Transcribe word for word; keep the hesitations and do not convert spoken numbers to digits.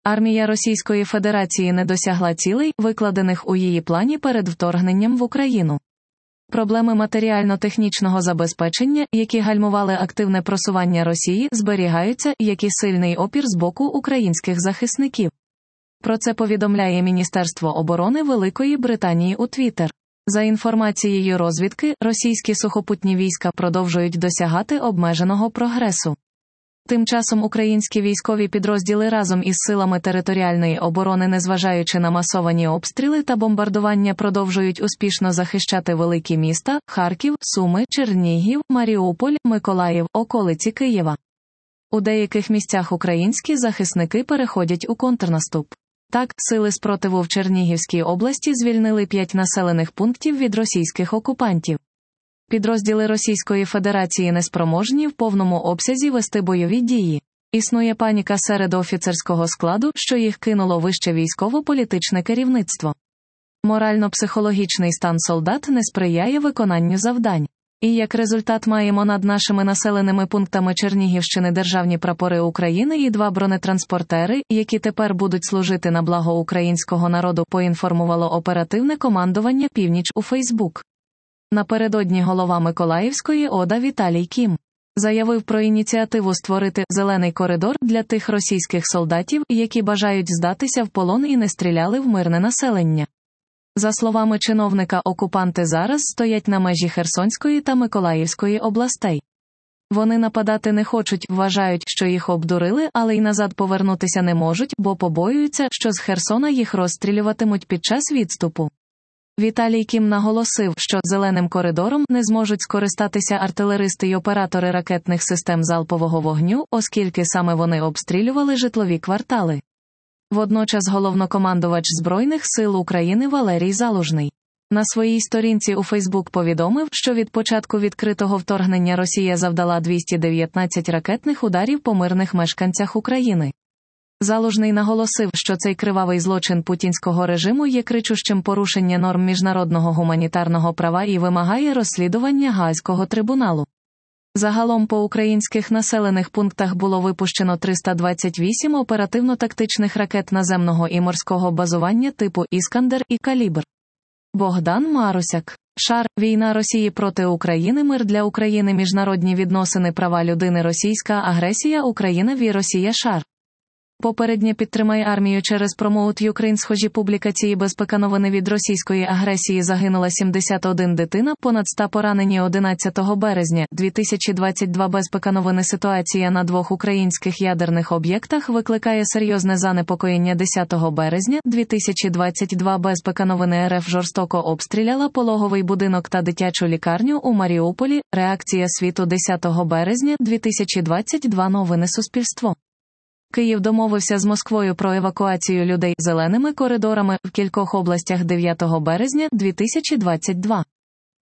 Армія Російської Федерації не досягла цілей, викладених у її плані перед вторгненням в Україну. Проблеми матеріально-технічного забезпечення, які гальмували активне просування Росії, зберігаються, як і сильний опір з боку українських захисників. Про це повідомляє Міністерство оборони Великої Британії у Твіттер. За інформацією розвідки, російські сухопутні війська продовжують досягати обмеженого прогресу. Тим часом українські військові підрозділи разом із силами територіальної оборони, незважаючи на масовані обстріли та бомбардування, продовжують успішно захищати великі міста – Харків, Суми, Чернігів, Маріуполь, Миколаїв, околиці Києва. У деяких місцях українські захисники переходять у контрнаступ. Так, сили спротиву в Чернігівській області звільнили п'ять населених пунктів від російських окупантів. Підрозділи Російської Федерації неспроможні в повному обсязі вести бойові дії. Існує паніка серед офіцерського складу, що їх кинуло вище військово-політичне керівництво. Морально-психологічний стан солдат не сприяє виконанню завдань. І як результат маємо над нашими населеними пунктами Чернігівщини державні прапори України і два бронетранспортери, які тепер будуть служити на благо українського народу, поінформувало оперативне командування «Північ» у Фейсбук. Напередодні голова Миколаївської ОДА Віталій Кім заявив про ініціативу створити «зелений коридор» для тих російських солдатів, які бажають здатися в полон і не стріляли в мирне населення. За словами чиновника, окупанти зараз стоять на межі Херсонської та Миколаївської областей. Вони нападати не хочуть, вважають, що їх обдурили, але й назад повернутися не можуть, бо побоюються, що з Херсона їх розстрілюватимуть під час відступу. Віталій Кім наголосив, що «зеленим коридором» не зможуть скористатися артилеристи й оператори ракетних систем залпового вогню, оскільки саме вони обстрілювали житлові квартали. Водночас головнокомандувач Збройних сил України Валерій Залужний на своїй сторінці у Фейсбук повідомив, що від початку відкритого вторгнення Росія завдала двісті дев'ятнадцять ракетних ударів по мирних мешканцях України. Залужний наголосив, що цей кривавий злочин путінського режиму є кричущим порушенням норм міжнародного гуманітарного права і вимагає розслідування Гаазького трибуналу. Загалом по українських населених пунктах було випущено триста двадцять вісім оперативно-тактичних ракет наземного і морського базування типу «Іскандер» і «Калібр». Богдан Марусяк. Шар. Війна Росії проти України. Мир для України. Міжнародні відносини. Права людини. Російська агресія. Україна ві Росія. Шар. Попереднє підтримай армію через Promote Ukraine. Схожі публікації. Безпека. Новини від російської агресії. Загинула сімдесят одна дитина, понад сто поранені. одинадцятого березня дві тисячі двадцять два. Безпека. Новини. Ситуація на двох українських ядерних об'єктах викликає серйозне занепокоєння. десятого березня дві тисячі двадцять два. Безпека. Новини. РФ жорстоко обстріляла пологовий будинок та дитячу лікарню у Маріуполі. Реакція світу. десятого березня дві тисячі двадцять два. Новини. Суспільство. Київ домовився з Москвою про евакуацію людей зеленими коридорами в кількох областях. дев'ятого березня дві тисячі двадцять два.